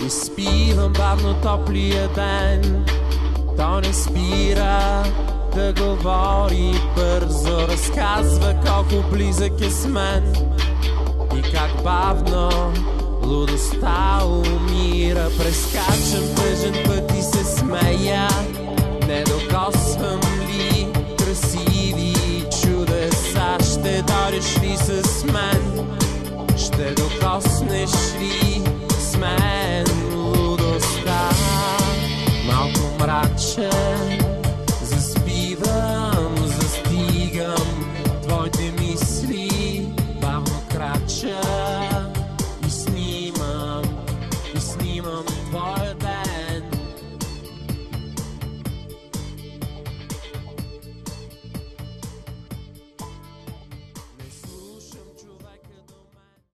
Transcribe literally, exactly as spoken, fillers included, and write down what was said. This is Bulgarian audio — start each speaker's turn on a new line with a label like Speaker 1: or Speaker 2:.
Speaker 1: Изпивам бавно топлия ден, то не спира да говори бързо, разказва колко близък е с мен и как бавно лудостта умира. Прескачам тъжен път и се смея, не докосвам ли красиви чудеса? Ще дойдеш ли с мен? Ще докоснеш ли с мен?